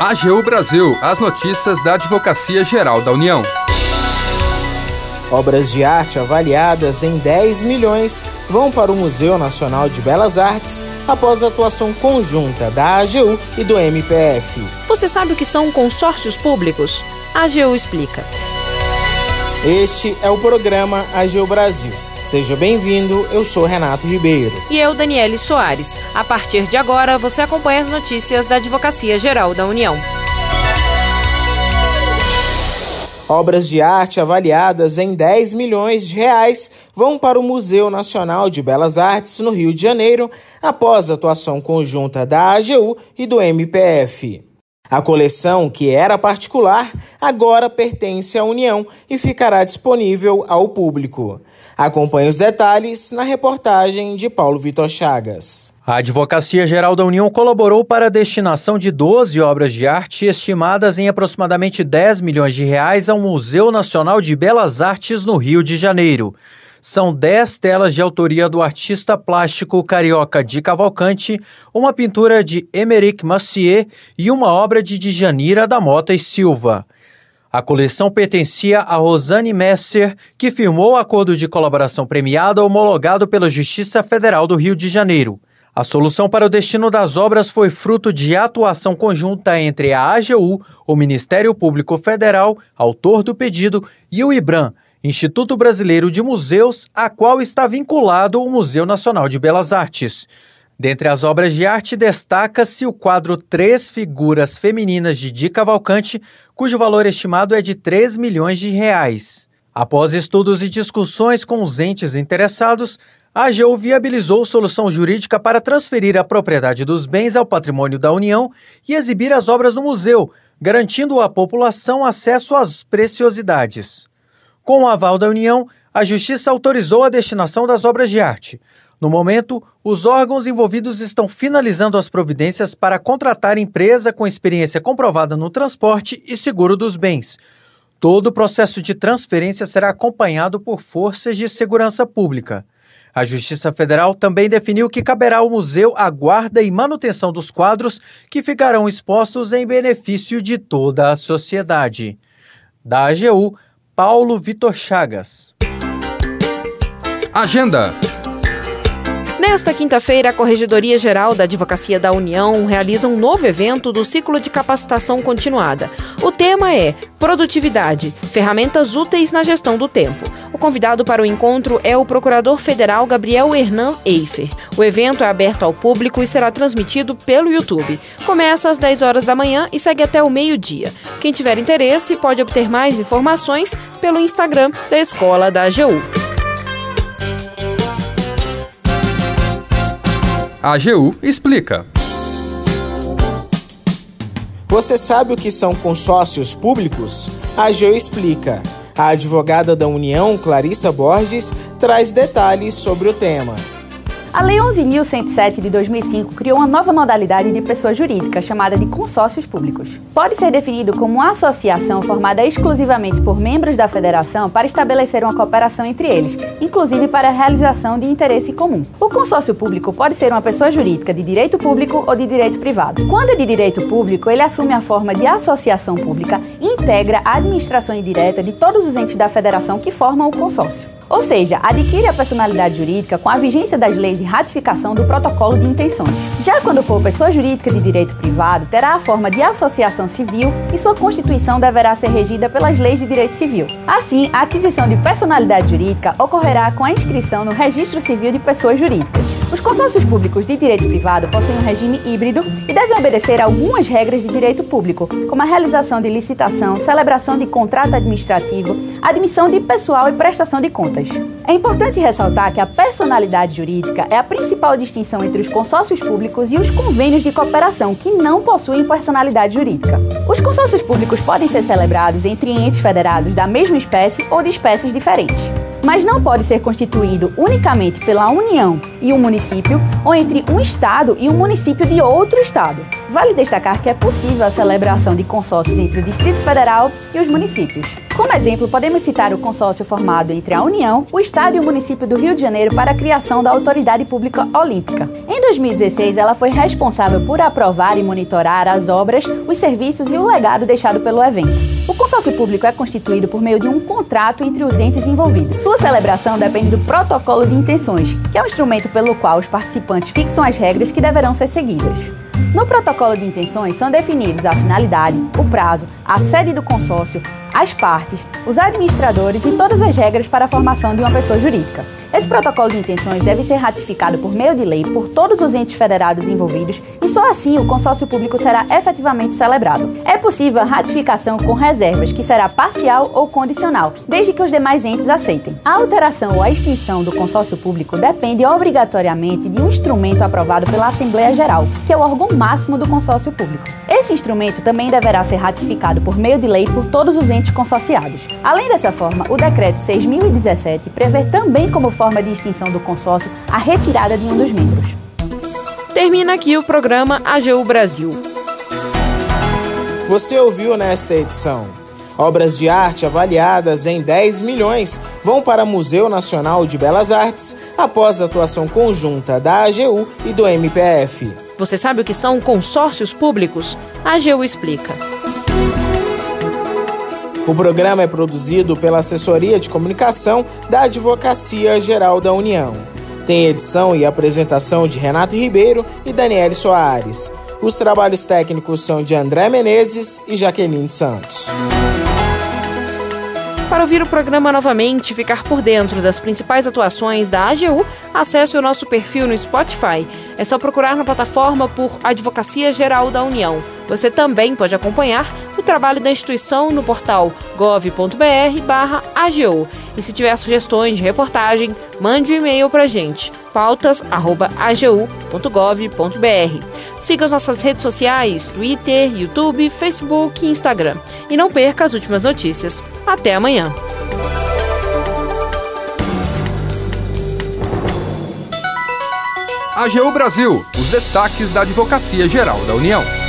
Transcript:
AGU Brasil, as notícias da Advocacia Geral da União. Obras de arte avaliadas em 10 milhões vão para o Museu Nacional de Belas Artes após a atuação conjunta da AGU e do MPF. Você sabe o que são consórcios públicos? A AGU explica. Este é o programa AGU Brasil. Seja bem-vindo, eu sou Renato Ribeiro. E eu, Daniele Soares. A partir de agora, você acompanha as notícias da Advocacia Geral da União. Obras de arte avaliadas em 10 milhões de reais vão para o Museu Nacional de Belas Artes, no Rio de Janeiro, após a atuação conjunta da AGU e do MPF. A coleção, que era particular, agora pertence à União e ficará disponível ao público. Acompanhe os detalhes na reportagem de Paulo Vitor Chagas. A Advocacia Geral da União colaborou para a destinação de 12 obras de arte estimadas em aproximadamente 10 milhões de reais ao Museu Nacional de Belas Artes no Rio de Janeiro. São 10 telas de autoria do artista plástico carioca Di Cavalcanti, uma pintura de Émeric Massier e uma obra de Djanira da Mota e Silva. A coleção pertencia a Rosane Messer, que firmou o acordo de colaboração premiado homologado pela Justiça Federal do Rio de Janeiro. A solução para o destino das obras foi fruto de atuação conjunta entre a AGU, o Ministério Público Federal, autor do pedido, e o IBRAM, Instituto Brasileiro de Museus, a qual está vinculado o Museu Nacional de Belas Artes. Dentre as obras de arte, destaca-se o quadro Três Figuras Femininas de Di Cavalcanti, cujo valor estimado é de 3 milhões de reais. Após estudos e discussões com os entes interessados, a AGU viabilizou solução jurídica para transferir a propriedade dos bens ao patrimônio da União e exibir as obras no museu, garantindo à população acesso às preciosidades. Com o aval da União, a Justiça autorizou a destinação das obras de arte. No momento, os órgãos envolvidos estão finalizando as providências para contratar empresa com experiência comprovada no transporte e seguro dos bens. Todo o processo de transferência será acompanhado por forças de segurança pública. A Justiça Federal também definiu que caberá ao museu a guarda e manutenção dos quadros que ficarão expostos em benefício de toda a sociedade. Da AGU, Paulo Vitor Chagas. Agenda. Nesta quinta-feira, a Corregedoria Geral da Advocacia da União realiza um novo evento do ciclo de capacitação continuada. O tema é Produtividade, ferramentas úteis na gestão do tempo. O convidado para o encontro é o Procurador Federal Gabriel Hernan Eifer. O evento é aberto ao público e será transmitido pelo YouTube. Começa às 10 horas da manhã e segue até o meio-dia. Quem tiver interesse pode obter mais informações pelo Instagram da Escola da AGU. A AGU explica. Você sabe o que são consórcios públicos? A AGU explica. A advogada da União, Clarissa Borges, traz detalhes sobre o tema. A Lei 11.107 de 2005 criou uma nova modalidade de pessoa jurídica chamada de consórcios públicos. Pode ser definido como uma associação formada exclusivamente por membros da federação para estabelecer uma cooperação entre eles, inclusive para a realização de interesse comum. O consórcio público pode ser uma pessoa jurídica de direito público ou de direito privado. Quando é de direito público, ele assume a forma de associação pública e integra a administração indireta de todos os entes da federação que formam o consórcio. Ou seja, adquire a personalidade jurídica com a vigência das leis de ratificação do protocolo de intenções. Já quando for pessoa jurídica de direito privado, terá a forma de associação civil e sua constituição deverá ser regida pelas leis de direito civil. Assim, a aquisição de personalidade jurídica ocorrerá com a inscrição no Registro Civil de Pessoas Jurídicas. Os consórcios públicos de direito privado possuem um regime híbrido e devem obedecer a algumas regras de direito público, como a realização de licitação, celebração de contrato administrativo, admissão de pessoal e prestação de contas. É importante ressaltar que a personalidade jurídica é a principal distinção entre os consórcios públicos e os convênios de cooperação, que não possuem personalidade jurídica. Os consórcios públicos podem ser celebrados entre entes federados da mesma espécie ou de espécies diferentes. mas não pode ser constituído unicamente pela União e um município ou entre um Estado e um município de outro Estado. Vale destacar que é possível a celebração de consórcios entre o Distrito Federal e os municípios. Como exemplo, podemos citar o consórcio formado entre a União, o Estado e o município do Rio de Janeiro para a criação da Autoridade Pública Olímpica. Em 2016, ela foi responsável por aprovar e monitorar as obras, os serviços e o legado deixado pelo evento. O consórcio público é constituído por meio de um contrato entre os entes envolvidos. Sua celebração depende do protocolo de intenções, que é um instrumento pelo qual os participantes fixam as regras que deverão ser seguidas. No protocolo de intenções são definidos a finalidade, o prazo, a sede do consórcio, as partes, os administradores e todas as regras para a formação de uma pessoa jurídica. Esse protocolo de intenções deve ser ratificado por meio de lei por todos os entes federados envolvidos e só assim o consórcio público será efetivamente celebrado. É possível a ratificação com reservas, que será parcial ou condicional, desde que os demais entes aceitem. A alteração ou a extinção do consórcio público depende obrigatoriamente de um instrumento aprovado pela Assembleia Geral, que é o órgão máximo do consórcio público. Esse instrumento também deverá ser ratificado por meio de lei por todos os entes consorciados. Além dessa forma, o Decreto 6.017 prevê também como forma de extinção do consórcio a retirada de um dos membros. Termina aqui o programa AGU Brasil. Você ouviu nesta edição: obras de arte avaliadas em 10 milhões vão para o Museu Nacional de Belas Artes após a atuação conjunta da AGU e do MPF. Você sabe o que são consórcios públicos? A AGU explica. O programa é produzido pela Assessoria de Comunicação da Advocacia Geral da União. Tem edição e apresentação de Renato Ribeiro e Daniele Soares. Os trabalhos técnicos são de André Menezes e Jaqueline Santos. Para ouvir o programa novamente e ficar por dentro das principais atuações da AGU, acesse o nosso perfil no Spotify. É só procurar na plataforma por Advocacia Geral da União. Você também pode acompanhar o trabalho da instituição no portal gov.br/AGU. E se tiver sugestões de reportagem, mande um e-mail para a gente, pautas@agu.gov.br. Siga as nossas redes sociais, Twitter, YouTube, Facebook e Instagram. E não perca as últimas notícias. Até amanhã. AGU Brasil, os destaques da Advocacia Geral da União.